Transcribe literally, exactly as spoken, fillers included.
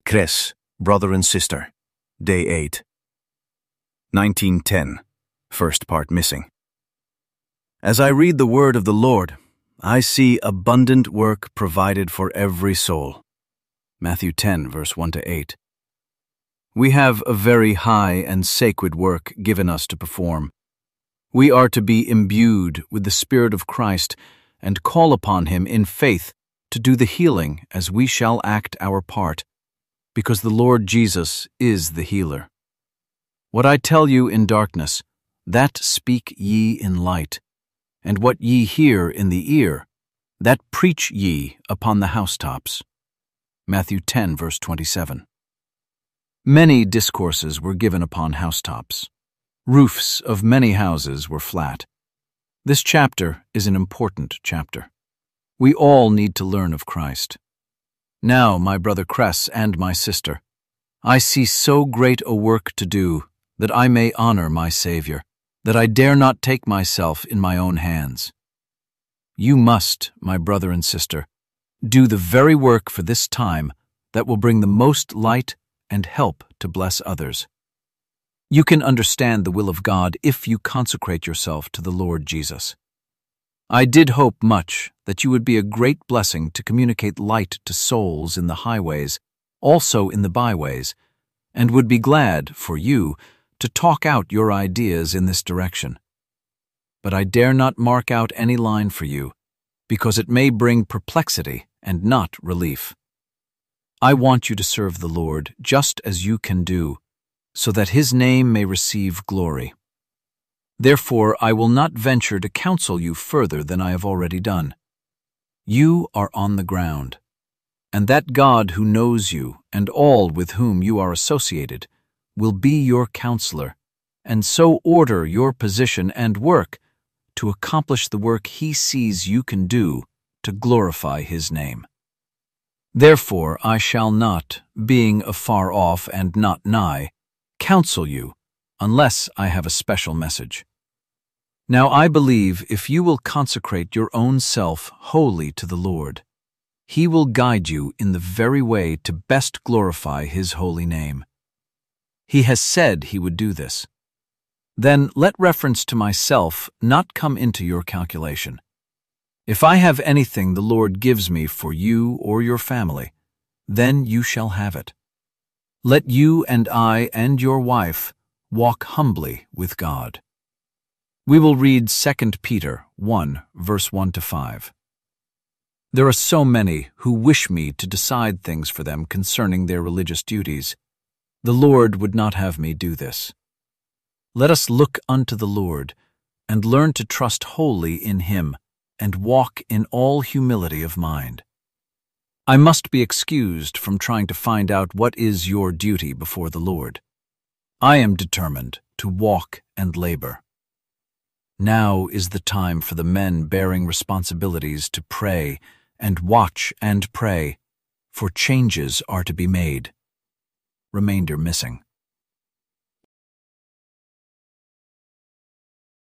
Cres, Brother and Sister, Day eight. nineteen ten, first part missing. As I read the word of the Lord, I see abundant work provided for every soul. Matthew ten, verse one to eight. We have a very high and sacred work given us to perform. We are to be imbued with the Spirit of Christ and call upon Him in faith to do the healing as we shall act our part, because the Lord Jesus is the healer. What I tell you in darkness, that speak ye in light, and what ye hear in the ear, that preach ye upon the housetops. Matthew ten, verse twenty-seven. Many discourses were given upon housetops. Roofs of many houses were flat. This chapter is an important chapter. We all need to learn of Christ. Now, my brother Cres and my sister, I see so great a work to do that I may honor my Savior, that I dare not take myself in my own hands. You must, my brother and sister, do the very work for this time that will bring the most light and help to bless others. You can understand the will of God if you consecrate yourself to the Lord Jesus. I did hope much that you would be a great blessing to communicate light to souls in the highways, also in the byways, and would be glad, for you, to talk out your ideas in this direction. But I dare not mark out any line for you, because it may bring perplexity and not relief. I want you to serve the Lord just as you can do, so that His name may receive glory. Therefore, I will not venture to counsel you further than I have already done. You are on the ground, and that God who knows you and all with whom you are associated will be your counselor, and so order your position and work to accomplish the work He sees you can do to glorify His name. Therefore, I shall not, being afar off and not nigh, counsel you, unless I have a special message. Now I believe if you will consecrate your own self wholly to the Lord, He will guide you in the very way to best glorify His holy name. He has said He would do this. Then let reference to myself not come into your calculation. If I have anything the Lord gives me for you or your family, then you shall have it. Let you and I and your wife walk humbly with God. We will read Second Peter one, verse one to five. There are so many who wish me to decide things for them concerning their religious duties. The Lord would not have me do this. Let us look unto the Lord, and learn to trust wholly in Him, and walk in all humility of mind. I must be excused from trying to find out what is your duty before the Lord. I am determined to walk and labor. Now is the time for the men bearing responsibilities to pray and watch and pray, for changes are to be made. Remainder missing.